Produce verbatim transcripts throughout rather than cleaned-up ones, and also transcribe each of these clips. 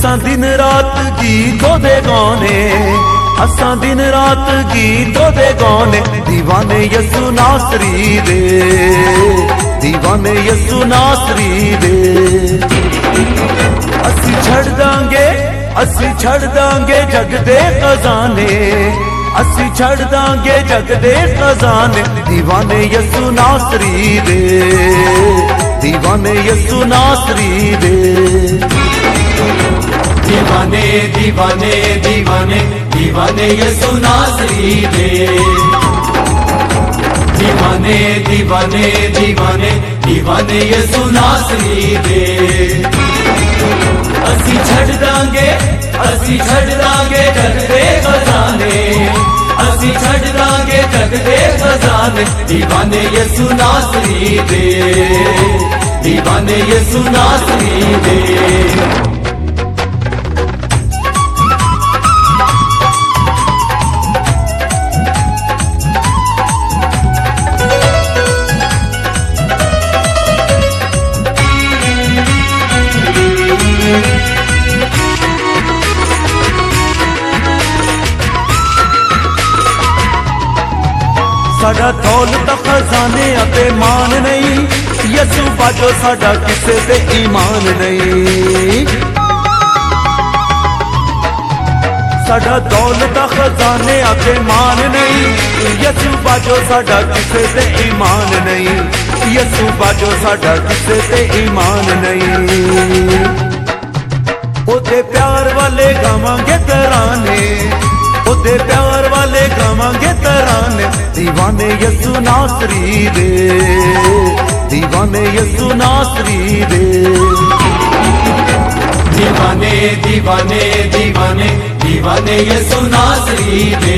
असां दिन रात गीतों दे गाने, असां दिन रात गीतों दे गाने, दीवाने यसु नासरी दे, दीवाने यसु नासरी दे। असी छड़ दांगे, असी छड़ दांगे जग दे खजाने, असी छड़ दांगे जग दे खजाने, दीवाने यसु नासरी दे, दीवाने यसु नासरी दे। दीवाने दीवाने दीवाने दीवाने यसु नासरी दे, दीवाने दीवाने दीवाने दीवाने यसु नासरी दे। असी छड़ दांगे, असी छड़ दांगे जग दे खजाने, असी छड़ दांगे जग दे खजाने, दीवाने यसु नासरी दे, दीवाने यसु नासरी दे। साडा दौलत खजाने अते मान नहीं, यसु बाजो साडा किसे ते ईमान नहीं। साडा दौलत खजाने अते मान नहीं, यसु बाजो साडा किसे ते ईमान नहीं, यसु बाजो साडा किसे ते ईमान नहीं। ओदे प्यार वाले गावांगे तराने, ओदे प्यार वाले गावांगे तराने, दीवाने यसु नासरी दे, दीवाने यसु नासरी दे। दीवाने दीवाने दीवाने दीवाने यसु नासरी दे,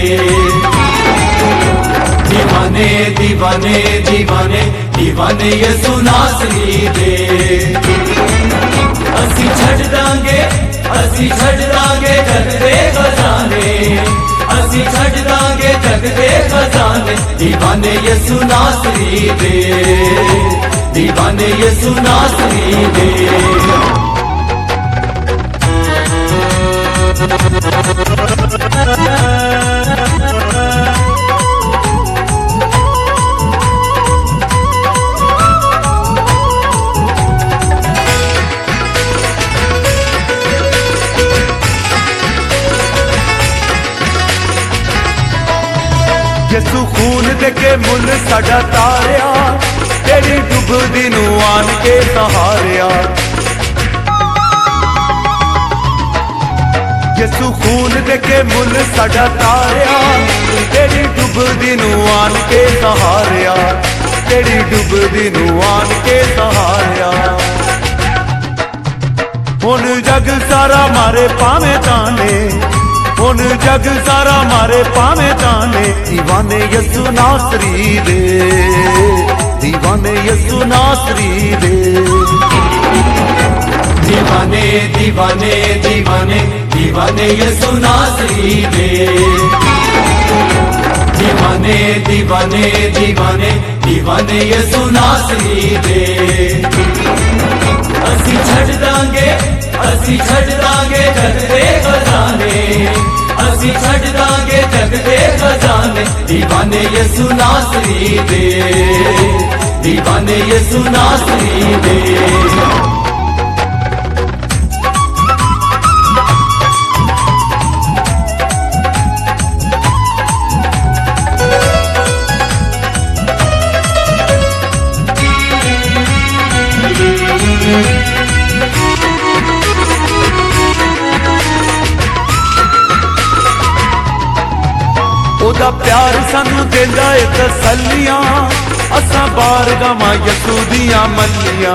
दीवाने दीवाने दीवाने दीवाने यसु नासरी दे। असी छड़ दांगे, असी छड़ दांगे जग दे खजाने, असी छड़ दांगे जग दे खजाने, दीवाने यसु नासरी दे, दीवाने यसु नासरी दे। यसु खून देके मुल साडा तारिया, तेरी डुबदी नू आन के सहारिया। यसु खून देके मुल साडा तारिया, तेरी डुबदी नू आन के सहारिया, तेरी डुबदी नू आन के सहारिया। हुन जग सारा मारे पावे ताने, हुन जग सारा मारे पावे ताने, दीवाने यसु नासरी दे, दीवाने यसु नासरी दे। दीवाने दीवाने दीवाने दीवाने यसु नासरी दे, दीवाने दीवाने दीवाने दीवाने यसु नासरी दे। असी छड़ दांगे, असी छड़ दांगे जग दे खजाने, असी छड़ दांगे जग दे खजाने, दीवाने यसु नासरी दे, दीवाने यसु नासरी दे। ओदा प्यार सानू देंदा ए तसल्लियां, असां बार गावां यसु दियां मल्लियां।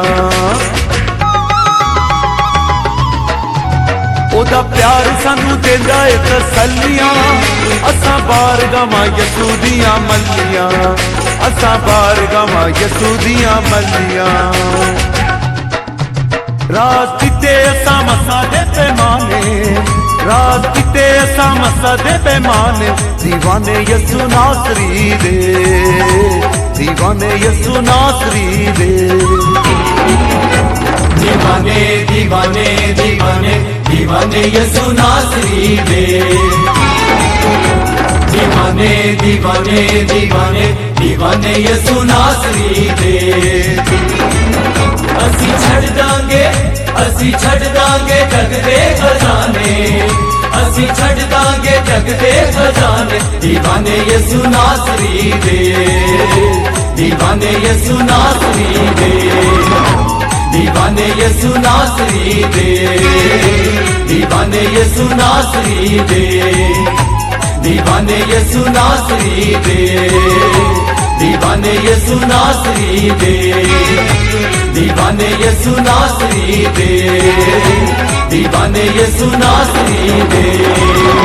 ओदा प्यार सानू देंदा ए तसल्लियां, असां बार गावां यसु दियां मल्लियां, असां बार गावां यसु दियां मल्लियां। राज किते असां मसा दे पैमाने, राज किते असां मसा दे पैमाने, दीवाने यसु नासरी दे, दीवाने यसु नासरी दे। दीवाने दीवाने दीवाने दीवाने दीवाने यसु नासरी दे दीवाने दीवाने दीवाने दीवाने यसु नासरी दे असी छड़ दांगे असी छड़ दांगे जग दे खजाने असी छड़ दांगे जग दे खजाने दीवाने यसु नासरी दे दीवाने यसु नासरी दे दीवाने यसु नासरी दे दीवाने यसु नासरी दे दीवाने यसु नासरी दे दीवाने यसु नासरी दे दीवाने यसु नासरी दे दीवाने यसु नासरी दे